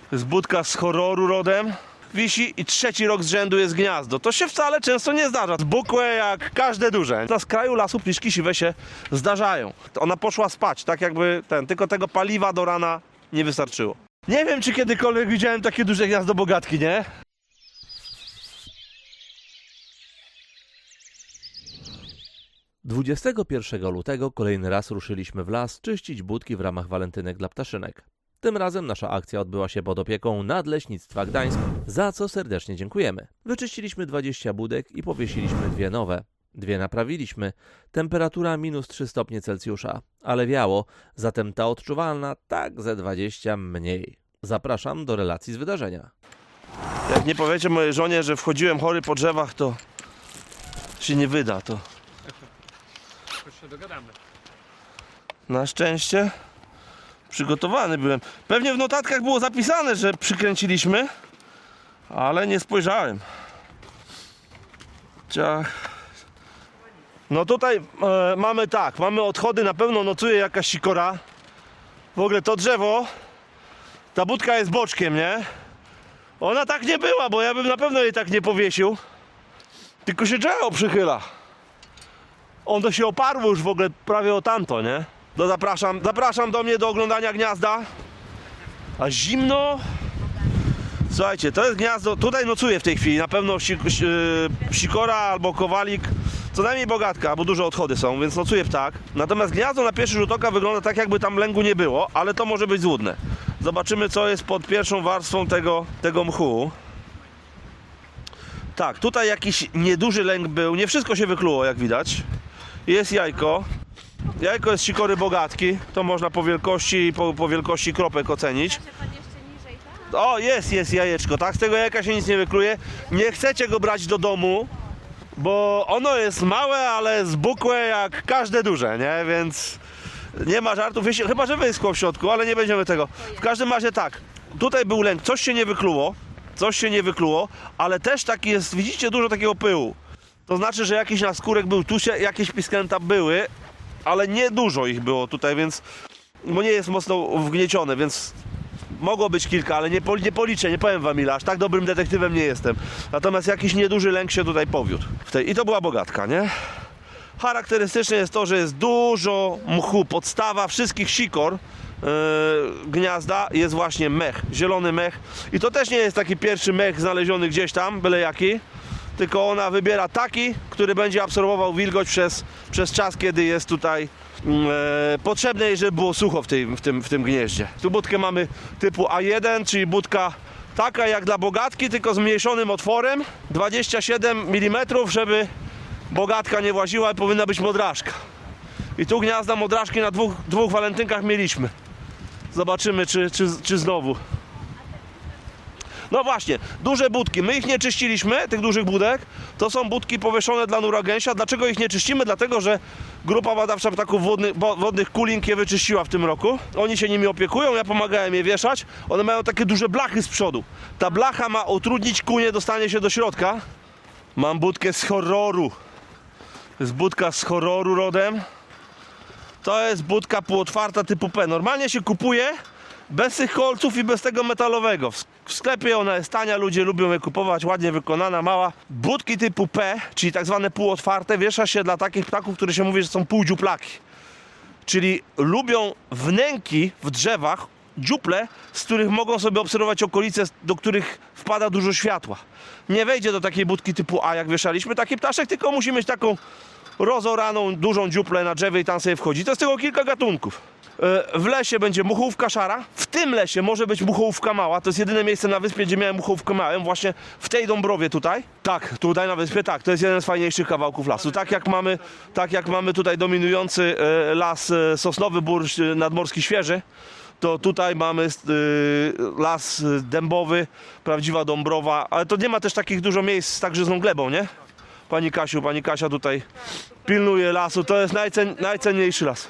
Z budka z horroru rodem. Wisi i 3. rok z rzędu jest gniazdo. To się wcale często nie zdarza. Zbukłe jak każde duże. Na skraju lasu pliszki siwe się zdarzają. Ona poszła spać, tak jakby tylko tego paliwa do rana nie wystarczyło. Nie wiem, czy kiedykolwiek widziałem takie duże gniazdo bogatki, nie? Dwudziestego lutego kolejny raz ruszyliśmy w las czyścić budki w ramach walentynek dla ptaszynek. Tym razem nasza akcja odbyła się pod opieką Nadleśnictwa Gdańsk, za co serdecznie dziękujemy. Wyczyściliśmy 20 budek i powiesiliśmy 2 nowe. 2 naprawiliśmy. Temperatura -3 stopnie Celsjusza, ale wiało, zatem ta odczuwalna tak ze 20 mniej. Zapraszam do relacji z wydarzenia. Jak nie powiecie mojej żonie, że wchodziłem chory po drzewach, to się nie wyda to. Już się dogadamy. Na szczęście przygotowany byłem. Pewnie w notatkach było zapisane, że przykręciliśmy, ale nie spojrzałem. Ciach. No tutaj mamy odchody, na pewno nocuje jakaś sikora. W ogóle to drzewo, ta budka jest boczkiem, nie? Ona tak nie była, bo ja bym na pewno jej tak nie powiesił. Tylko się drzewo przychyla. Ono się oparło już w ogóle prawie o tamto, nie? No zapraszam do mnie do oglądania gniazda. A zimno. Słuchajcie, to jest gniazdo, tutaj nocuje w tej chwili na pewno sikora albo kowalik, co najmniej bogatka, bo duże odchody są, więc nocuje ptak. Natomiast gniazdo na pierwszy rzut oka wygląda tak, jakby tam lęgu nie było, ale to może być złudne. Zobaczymy, co jest pod pierwszą warstwą tego mchu. Tak, tutaj jakiś nieduży lęk był, nie wszystko się wykluło, jak widać. Jest jajko. Jajko jest sikory bogatki, to można po wielkości kropek ocenić. O, jest jajeczko, tak? Z tego jajka się nic nie wykluje. Nie chcecie go brać do domu, bo ono jest małe, ale zbukłe jak każde duże, nie? Więc nie ma żartów, chyba że wyschło w środku, ale nie będziemy tego. W każdym razie tak, tutaj był lęk, coś się nie wykluło, ale też taki jest, widzicie, dużo takiego pyłu. To znaczy, że jakiś naskórek był, tu się jakieś pisklęta były, ale nie dużo ich było tutaj, więc, bo nie jest mocno wgniecione, więc mogło być kilka, ale nie policzę, nie powiem wam ile, aż tak dobrym detektywem nie jestem. Natomiast jakiś nieduży lęk się tutaj powiódł. I to była bogatka, nie? Charakterystyczne jest to, że jest dużo mchu. Podstawa wszystkich sikor gniazda jest właśnie mech, zielony mech. I to też nie jest taki pierwszy mech znaleziony gdzieś tam, byle jaki, tylko ona wybiera taki, który będzie absorbował wilgoć przez czas, kiedy jest tutaj potrzebne, żeby było sucho w tym gnieździe. Tu budkę mamy typu A1, czyli budka taka jak dla bogatki, tylko zmniejszonym otworem, 27 mm, żeby bogatka nie właziła, powinna być modraszka. I tu gniazda modraszki na dwóch walentynkach mieliśmy. Zobaczymy, czy znowu. No właśnie, duże budki. My ich nie czyściliśmy, tych dużych budek. To są budki powieszone dla nura gęsia. Dlaczego ich nie czyścimy? Dlatego, że grupa badawcza ptaków wodnych Kulink je wyczyściła w tym roku. Oni się nimi opiekują, ja pomagałem je wieszać. One mają takie duże blachy z przodu. Ta blacha ma utrudnić kunie dostanie się do środka. Mam budkę z horroru. To jest budka z horroru rodem. To jest budka półotwarta typu P. Normalnie się kupuje bez tych kolców i bez tego metalowego. W sklepie ona jest tania, ludzie lubią je kupować, ładnie wykonana, mała. Budki typu P, czyli tak zwane półotwarte, wiesza się dla takich ptaków, które się mówi, że są półdziuplaki. Czyli lubią wnęki w drzewach, dziuple, z których mogą sobie obserwować okolice, do których wpada dużo światła. Nie wejdzie do takiej budki typu A, jak wieszaliśmy taki ptaszek, tylko musi mieć taką rozoraną, dużą dziuplę na drzewie i tam sobie wchodzi. To jest tylko kilka gatunków. W lesie będzie muchołówka szara. W tym lesie może być muchołówka mała. To jest jedyne miejsce na wyspie, gdzie miałem muchołówkę małą. Właśnie w tej Dąbrowie tutaj. Tak, tutaj na wyspie, tak. To jest jeden z fajniejszych kawałków lasu. Tak jak mamy tutaj dominujący las sosnowy bór nadmorski świeży, to tutaj mamy las dębowy, prawdziwa Dąbrowa. Ale to nie ma też takich dużo miejsc z tak żyzną glebą, nie? Pani Kasia tutaj pilnuje lasu. To jest najcenniejszy las.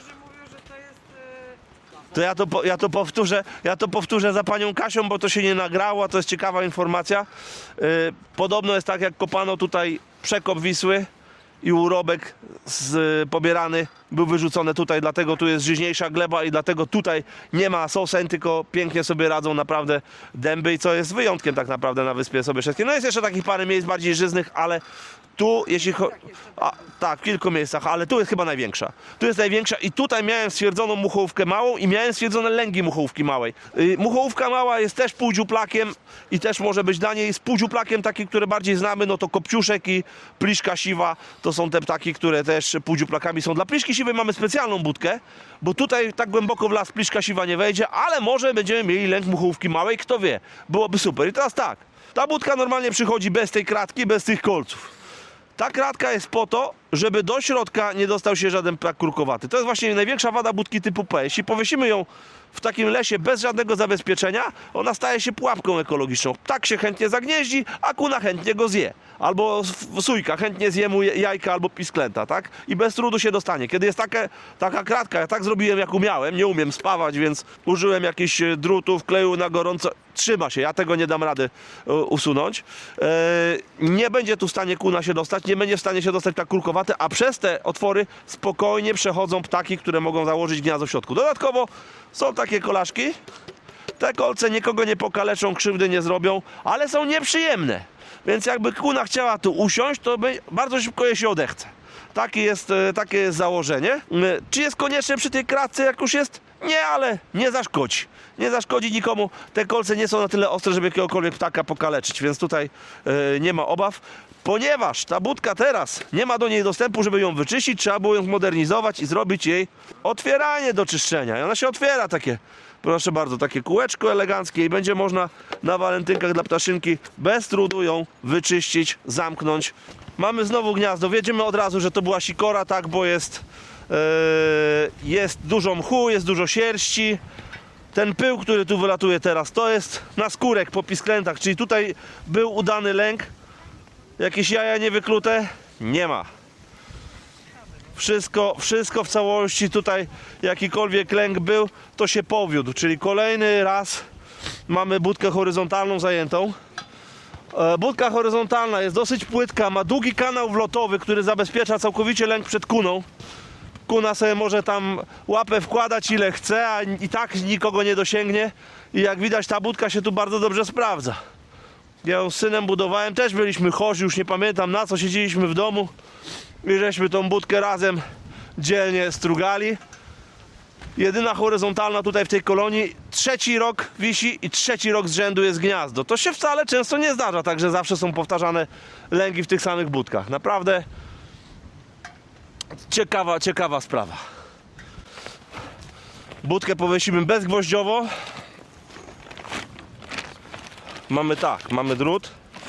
To ja to powtórzę za panią Kasią, bo to się nie nagrało, a to jest ciekawa informacja. Podobno jest tak, jak kopano tutaj przekop Wisły i urobek pobierany był wyrzucony tutaj, dlatego tu jest żyźniejsza gleba i dlatego tutaj nie ma soseń, tylko pięknie sobie radzą naprawdę dęby, i co jest wyjątkiem tak naprawdę na Wyspie Sobieszewskiej. No jest jeszcze takich parę miejsc bardziej żyznych, ale tu, jeśli chodzi... Tak, w kilku miejscach, ale tu jest chyba największa. Tu jest największa i tutaj miałem stwierdzoną muchołówkę małą i miałem stwierdzone lęgi muchołówki małej. Muchołówka mała jest też półdziuplakiem i też może być dla niej z półdziuplakiem taki, które bardziej znamy, no to kopciuszek i pliszka siwa. To są te ptaki, które też półdziuplakami są. Dla pliszki siwej mamy specjalną budkę, bo tutaj tak głęboko w las pliszka siwa nie wejdzie, ale może będziemy mieli lęk muchołówki małej, kto wie. Byłoby super. I teraz tak, ta budka normalnie przychodzi bez tej kratki, bez tych kolców. Ta kratka jest po to, żeby do środka nie dostał się żaden ptak kurkowaty. To jest właśnie największa wada budki typu P. Jeśli powiesimy ją w takim lesie bez żadnego zabezpieczenia, ona staje się pułapką ekologiczną. Ptak się chętnie zagnieździ, a kuna chętnie go zje. Albo sójka chętnie zje mu jajka albo pisklęta, tak? I bez trudu się dostanie. Kiedy jest taka kratka, ja tak zrobiłem jak umiałem, nie umiem spawać, więc użyłem jakichś drutów, kleju na gorąco. Trzyma się, ja tego nie dam rady usunąć. Nie będzie tu w stanie kuna się dostać, nie będzie w stanie się dostać ptak kurkowaty, a przez te otwory spokojnie przechodzą ptaki, które mogą założyć gniazdo w środku. Dodatkowo są takie kolaszki. Te kolce nikogo nie pokaleczą, krzywdy nie zrobią, ale są nieprzyjemne. Więc jakby kuna chciała tu usiąść, to bardzo szybko jej się odechce. Takie jest założenie. Czy jest konieczne przy tej kratce, jak już jest? Nie, ale nie zaszkodzi. Nie zaszkodzi nikomu. Te kolce nie są na tyle ostre, żeby jakiegokolwiek ptaka pokaleczyć, więc tutaj nie ma obaw. Ponieważ ta budka teraz nie ma do niej dostępu, żeby ją wyczyścić, trzeba było ją zmodernizować i zrobić jej otwieranie do czyszczenia. I ona się otwiera takie, proszę bardzo, takie kółeczko eleganckie i będzie można na walentynkach dla ptaszynki bez trudu ją wyczyścić, zamknąć. Mamy znowu gniazdo. Wiedziemy od razu, że to była sikora, tak, bo jest dużo mchu, jest dużo sierści. Ten pył, który tu wylatuje teraz, to jest naskórek po pisklętach, czyli tutaj był udany lęk. Jakieś jaja niewyklute? Nie ma. Wszystko w całości tutaj, jakikolwiek lęk był, to się powiódł, czyli kolejny raz mamy budkę horyzontalną zajętą. Budka horyzontalna jest dosyć płytka, ma długi kanał wlotowy, który zabezpiecza całkowicie lęk przed kuną. Kuna sobie może tam łapę wkładać ile chce, a i tak nikogo nie dosięgnie. I jak widać, ta budka się tu bardzo dobrze sprawdza. Ja ją z synem budowałem, też byliśmy chorzy, już nie pamiętam na co, siedzieliśmy w domu i żeśmy tą budkę razem dzielnie strugali. Jedyna horyzontalna tutaj w tej kolonii, 3. rok wisi i 3. rok z rzędu jest gniazdo. To się wcale często nie zdarza, także zawsze są powtarzane lęgi w tych samych budkach. Naprawdę ciekawa sprawa. Budkę powiesimy bezgwoździowo. Mamy drut,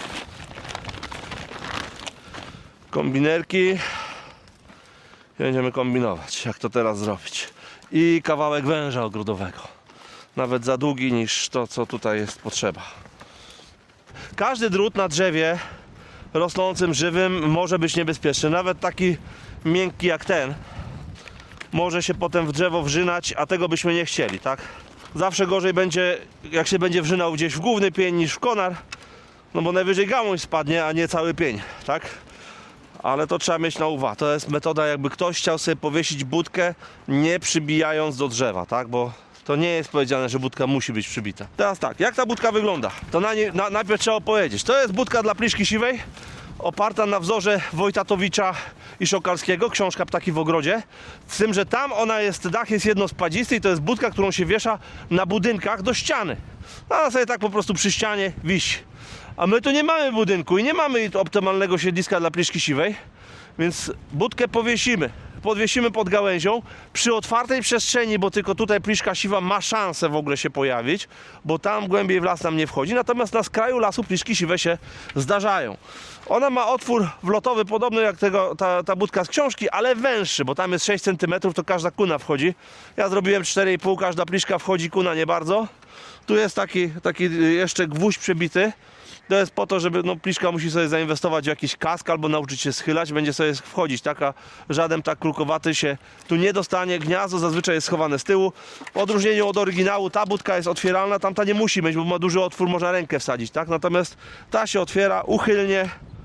kombinerki i będziemy kombinować, jak to teraz zrobić. I kawałek węża ogrodowego, nawet za długi niż to, co tutaj jest potrzeba. Każdy drut na drzewie rosnącym, żywym może być niebezpieczny, nawet taki miękki jak ten może się potem w drzewo wrzynać, a tego byśmy nie chcieli, tak? Zawsze gorzej będzie, jak się będzie wrzynał gdzieś w główny pień niż w konar, no bo najwyżej gałąź spadnie, a nie cały pień, tak? Ale to trzeba mieć na uwadze. To jest metoda, jakby ktoś chciał sobie powiesić budkę, nie przybijając do drzewa, tak? Bo to nie jest powiedziane, że budka musi być przybita. Teraz tak, jak ta budka wygląda? To najpierw trzeba opowiedzieć. To jest budka dla pliszki siwej, oparta na wzorze Wojtatowicza i Szokalskiego, książka Ptaki w ogrodzie. Z tym, że tam dach jest jednospadisty i to jest budka, którą się wiesza na budynkach do ściany. Ona sobie tak po prostu przy ścianie wisi. A my tu nie mamy budynku i nie mamy optymalnego siedliska dla pliszki siwej, więc budkę podwiesimy pod gałęzią przy otwartej przestrzeni, bo tylko tutaj pliszka siwa ma szansę w ogóle się pojawić, bo tam głębiej w las nam nie wchodzi, natomiast na skraju lasu pliszki siwe się zdarzają. Ona ma otwór wlotowy podobny jak ta budka z książki, ale węższy, bo tam jest 6 cm, to każda kuna wchodzi. Ja zrobiłem 4,5, każda pliszka wchodzi, kuna nie bardzo. Tu jest taki jeszcze gwóźdź przebity. To jest po to, żeby pliszka musi sobie zainwestować w jakiś kask albo nauczyć się schylać, będzie sobie wchodzić, tak? A żaden ptak krukowaty się tu nie dostanie. Gniazdo zazwyczaj jest schowane z tyłu. W odróżnieniu od oryginału ta budka jest otwieralna, tamta nie musi mieć, bo ma duży otwór, można rękę wsadzić, tak? Natomiast ta się otwiera uchylnie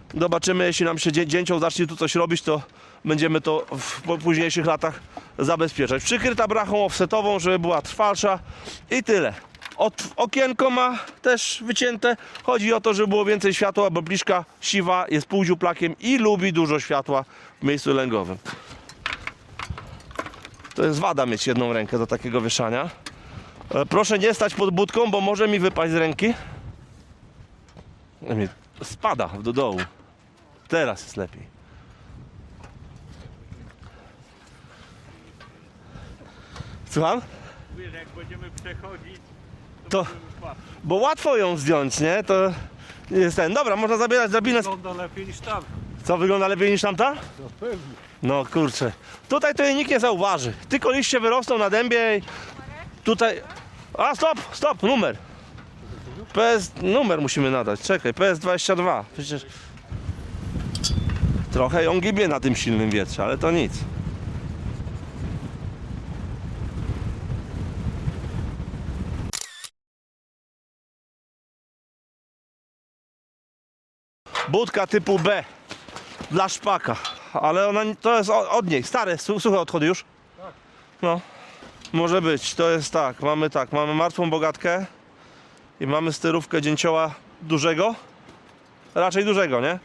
Zobaczymy, jeśli nam się dzięcioł zacznie tu coś robić, to będziemy to w późniejszych latach zabezpieczać. Przykryta brachą offsetową, żeby była trwalsza i tyle. Okienko ma też wycięte. Chodzi o to, żeby było więcej światła, bo bliszka siwa jest półdziuplakiem i lubi dużo światła w miejscu lęgowym. To jest wada mieć jedną rękę do takiego wieszania. Proszę nie stać pod budką, bo może mi wypaść z ręki. Spada do dołu. Teraz jest lepiej. Słucham? Mówię, że jak będziemy przechodzić, To, będziemy płakać. bo łatwo ją zdjąć, nie? To jest ten. Dobra, można zabierać drabinę. Wygląda lepiej niż tam. Co, wygląda lepiej niż tamta? No pewnie. No kurczę. Tutaj to jej nikt nie zauważy. Tylko liście wyrosną na dębie i tutaj... A, stop, numer. Numer musimy nadać. Czekaj, PS22. Przecież... Trochę ją gibie na tym silnym wietrze, ale to nic. Budka typu B dla szpaka, ale ona to jest od niej, stare, suche odchody już. No, może być, to jest tak, mamy martwą bogatkę i mamy sterówkę dzięcioła dużego, raczej dużego, nie?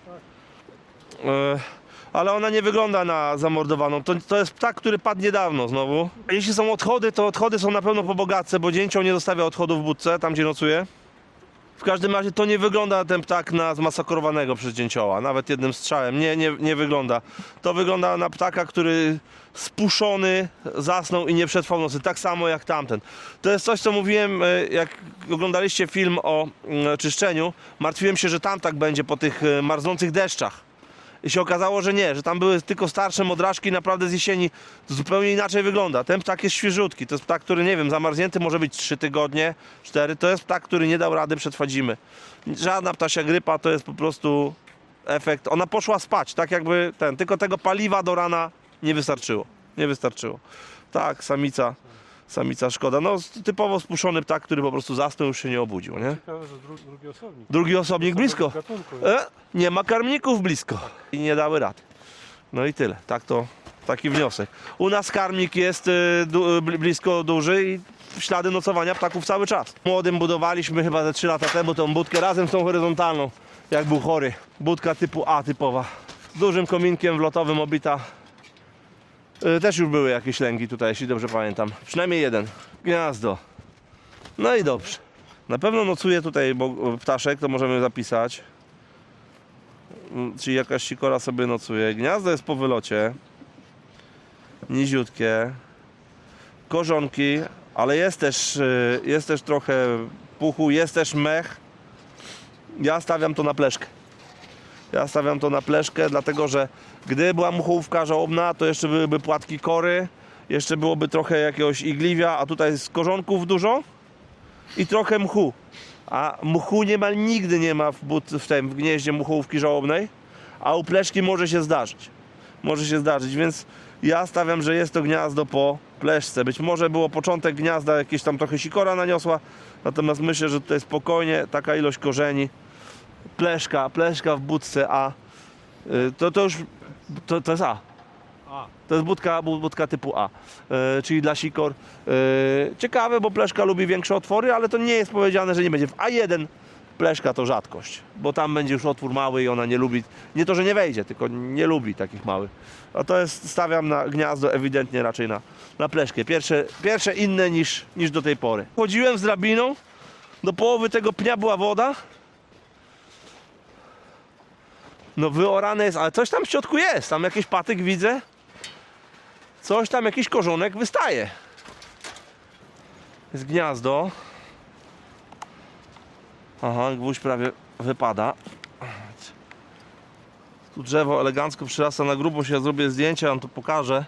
Ale ona nie wygląda na zamordowaną, to jest ptak, który padł niedawno znowu. Jeśli są odchody, to odchody są na pewno po bogatce, bo dzięcioł nie zostawia odchodów w budce, tam gdzie nocuje. W każdym razie to nie wygląda ten ptak na zmasakrowanego przez dzięcioła, nawet jednym strzałem, nie wygląda. To wygląda na ptaka, który spuszczony zasnął i nie przetrwał nocy, tak samo jak tamten. To jest coś, co mówiłem, jak oglądaliście film o czyszczeniu, martwiłem się, że tam tak będzie po tych marznących deszczach. I się okazało, że nie, że tam były tylko starsze modraszki, naprawdę z jesieni zupełnie inaczej wygląda. Ten ptak jest świeżutki, to jest ptak, który, nie wiem, zamarznięty może być 3 tygodnie, 4, to jest ptak, który nie dał rady, przetrwać zimy. Żadna ptasia grypa, to jest po prostu efekt. Ona poszła spać, tak jakby tylko tego paliwa do rana nie wystarczyło. Tak, samica szkoda. No typowo spuszczony ptak, który po prostu zasnął, już się nie obudził, nie? Ciekawe, że drugi osobnik. Drugi osobnik blisko. Gatunku, Nie ma karmników blisko. I nie dały rady. No i tyle. Taki wniosek. U nas karmnik jest blisko duży i ślady nocowania ptaków cały czas. Młodym budowaliśmy chyba ze 3 lata temu tą budkę razem z tą horyzontalną, jak był chory. Budka typu A typowa. Z dużym kominkiem wlotowym obita. Też już były jakieś lęgi tutaj, jeśli dobrze pamiętam. Przynajmniej jeden. Gniazdo. No i dobrze. Na pewno nocuje tutaj ptaszek, to możemy zapisać. Czyli jakaś sikora sobie nocuje. Gniazdo jest po wylocie. Niziutkie. Korzonki, ale jest też trochę puchu, jest też mech. Ja stawiam to na pleszkę. Dlatego że gdy była muchołówka żałobna, to jeszcze byłyby płatki kory, jeszcze byłoby trochę jakiegoś igliwia, a tutaj jest korzonków dużo i trochę mchu. A mchu niemal nigdy nie ma w gnieździe muchołówki żałobnej, a u pleszki może się zdarzyć, więc ja stawiam, że jest to gniazdo po pleszce. Być może było początek gniazda, jakieś tam trochę sikora naniosła, natomiast myślę, że tutaj spokojnie taka ilość korzeni, pleszka w budce A, to jest A. To jest budka typu A, czyli dla sikor. Ciekawe, bo pleszka lubi większe otwory, ale to nie jest powiedziane, że nie będzie. W A1 pleszka to rzadkość, bo tam będzie już otwór mały i ona nie lubi, nie to, że nie wejdzie, tylko nie lubi takich małych. A to jest, stawiam na gniazdo ewidentnie raczej na pleszkę. Pierwsze inne niż do tej pory. Chodziłem z drabiną, do połowy tego pnia była woda. No wyorane jest, ale coś tam w środku jest, tam jakiś patyk widzę. Coś tam, jakiś korzonek wystaje. Jest gniazdo. Aha, gwóźdź prawie wypada. Tu drzewo elegancko przyrasta na grubo, się zrobię zdjęcie, wam to pokażę.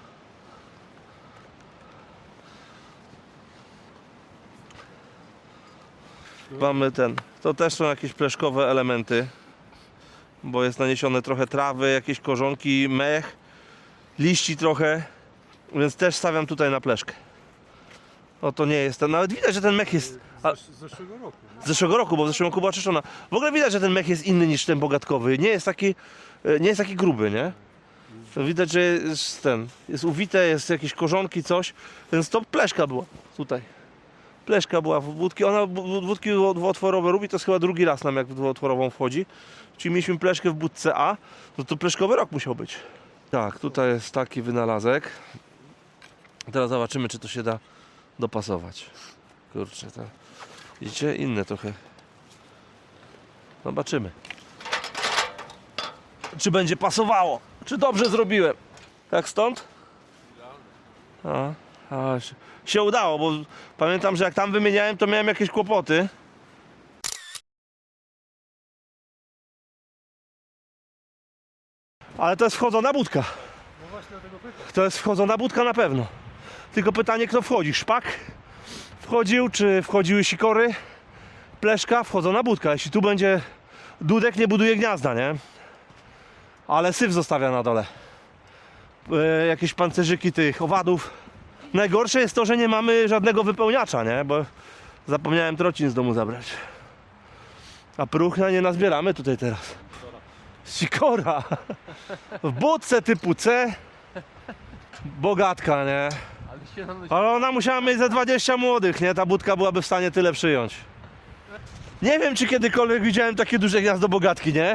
Mamy to też są jakieś pleszkowe elementy, bo jest naniesione trochę trawy, jakieś korzonki, mech, liści trochę, więc też stawiam tutaj na pleszkę. No to nie jest ten, nawet widać, że ten mech jest... Z zeszłego roku. Z zeszłego roku, bo w zeszłym roku była czyszczona. W ogóle widać, że ten mech jest inny niż ten bogatkowy. Nie jest taki gruby, nie? To widać, że jest uwite, jest jakieś korzonki, coś. Więc to pleszka była tutaj. Pleszka była w wódki. Ona wódki dwuotworowe lubi, to jest chyba drugi raz nam jak w dwuotworową wchodzi. Czyli mieliśmy pleszkę w budce A, to pleszkowy rok musiał być. Tak, tutaj jest taki wynalazek. Teraz zobaczymy, czy to się da dopasować. Kurczę, to... Widzicie? Inne trochę. Zobaczymy. Czy będzie pasowało? Czy dobrze zrobiłem? Jak stąd? Się udało, bo pamiętam, że jak tam wymieniałem, to miałem jakieś kłopoty. Ale to jest wchodzona budka. No właśnie dlatego pytam. To jest wchodzona budka na pewno. Tylko pytanie, kto wchodzi? Szpak wchodził, czy wchodziły sikory? Pleszka, wchodzona budka. Jeśli tu będzie dudek, nie buduje gniazda, nie? Ale syf zostawia na dole. Jakieś pancerzyki tych owadów. Najgorsze jest to, że nie mamy żadnego wypełniacza, nie? Bo zapomniałem trocin z domu zabrać. A próchna nie nazbieramy tutaj teraz. Sikora! W budce typu C. Bogatka, nie? Ale ona musiała mieć ze 20 młodych, nie? Ta budka byłaby w stanie tyle przyjąć. Nie wiem, czy kiedykolwiek widziałem takie duże gniazdo bogatki, nie?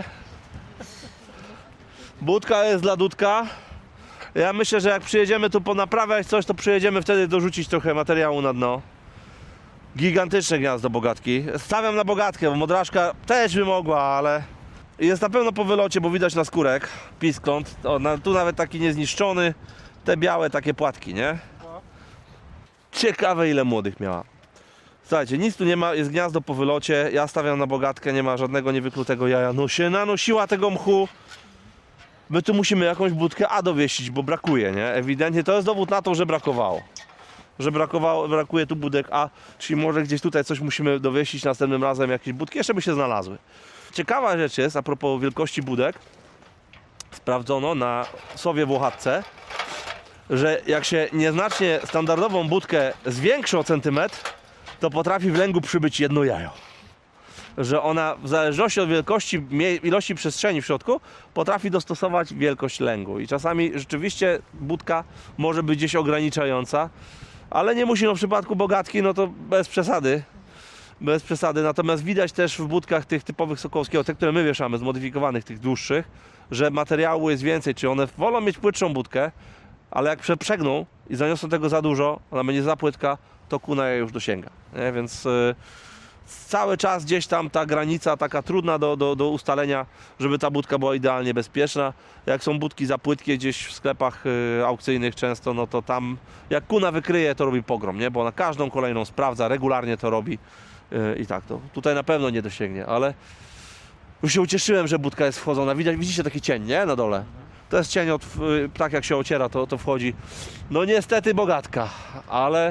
Budka jest dla dudka. Ja myślę, że jak przyjedziemy tu ponaprawiać coś, to przyjedziemy wtedy dorzucić trochę materiału na dno. Gigantyczne gniazdo bogatki. Stawiam na bogatkę, bo modraszka też by mogła, ale... Jest na pewno po wylocie, bo widać na skórek piskląt. Tu nawet taki niezniszczony. Te białe takie płatki, nie? Ciekawe, ile młodych miała. Słuchajcie, nic tu nie ma, jest gniazdo po wylocie. Ja stawiam na bogatkę, nie ma żadnego niewyklutego jaja. No się nanosiła tego mchu. My tu musimy jakąś budkę A dowieścić, bo brakuje, nie? Ewidentnie to jest dowód na to, że brakowało. Że brakuje tu budek A, czyli może gdzieś tutaj coś musimy dowieścić następnym razem, jakieś budki jeszcze by się znalazły. Ciekawa rzecz jest, a propos wielkości budek, sprawdzono na Sowie Włochatce, że jak się nieznacznie standardową budkę zwiększy o centymetr, to potrafi w lęgu przybyć jedno jajo. Że ona w zależności od wielkości, ilości przestrzeni w środku, potrafi dostosować wielkość lęgu. I czasami rzeczywiście budka może być gdzieś ograniczająca, ale nie musi, no w przypadku bogatki, no to bez przesady. Bez przesady, natomiast widać też w budkach tych typowych Sokołowskiego, te, które my wieszamy, zmodyfikowanych, tych dłuższych, że materiału jest więcej, czy one wolą mieć płytszą budkę, ale jak przeprzegną i zaniosą tego za dużo, ona będzie za płytka, to kuna je już dosięga. Nie? Więc cały czas gdzieś tam ta granica taka trudna do ustalenia, żeby ta budka była idealnie bezpieczna. Jak są budki za płytkie gdzieś w sklepach aukcyjnych często, no to tam jak kuna wykryje, to robi pogrom, nie? Bo ona każdą kolejną sprawdza, regularnie to robi. I tak, to tutaj na pewno nie dosięgnie, ale już się ucieszyłem, że budka jest wchodzona. Widzicie taki cień, nie? Na dole. To jest cień, tak jak się ociera, to wchodzi. No niestety bogatka, ale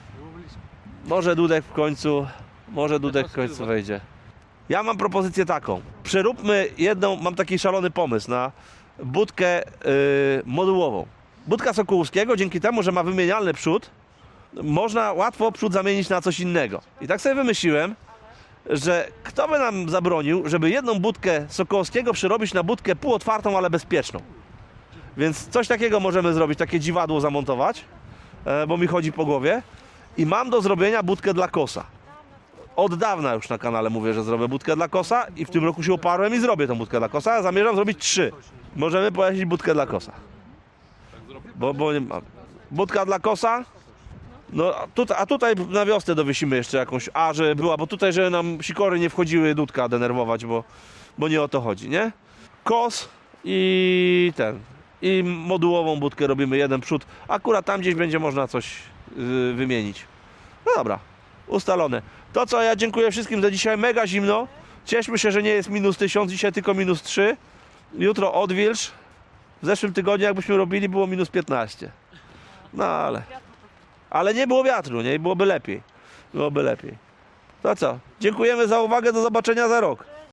może dudek w końcu wejdzie. Ja mam propozycję taką. Przeróbmy jedną, mam taki szalony pomysł na budkę modułową. Budka Sokołowskiego, dzięki temu, że ma wymienialny przód, można łatwo przód zamienić na coś innego. I tak sobie wymyśliłem, że kto by nam zabronił, żeby jedną budkę Sokołowskiego przerobić na budkę półotwartą, ale bezpieczną. Więc coś takiego możemy zrobić, takie dziwadło zamontować, bo mi chodzi po głowie. I mam do zrobienia budkę dla kosa. Od dawna już na kanale mówię, że zrobię budkę dla kosa i w tym roku się uparłem i zrobię tą budkę dla kosa. Ja zamierzam zrobić 3. Możemy pojawić budkę dla kosa. Bo nie mam. Budka dla kosa. No, a tutaj na wiosnę dowiesimy jeszcze jakąś, że była, bo tutaj, że nam sikory nie wchodziły dudka denerwować, bo nie o to chodzi, nie? Kos i modułową budkę robimy, jeden przód, akurat tam gdzieś będzie można coś wymienić. No dobra, ustalone. To co, ja dziękuję wszystkim za dzisiaj, mega zimno, cieszmy się, że nie jest -1000, dzisiaj tylko -3, jutro odwilż, w zeszłym tygodniu jakbyśmy robili było -15, no ale nie było wiatru, nie? Byłoby lepiej. To co? Dziękujemy za uwagę, do zobaczenia za rok.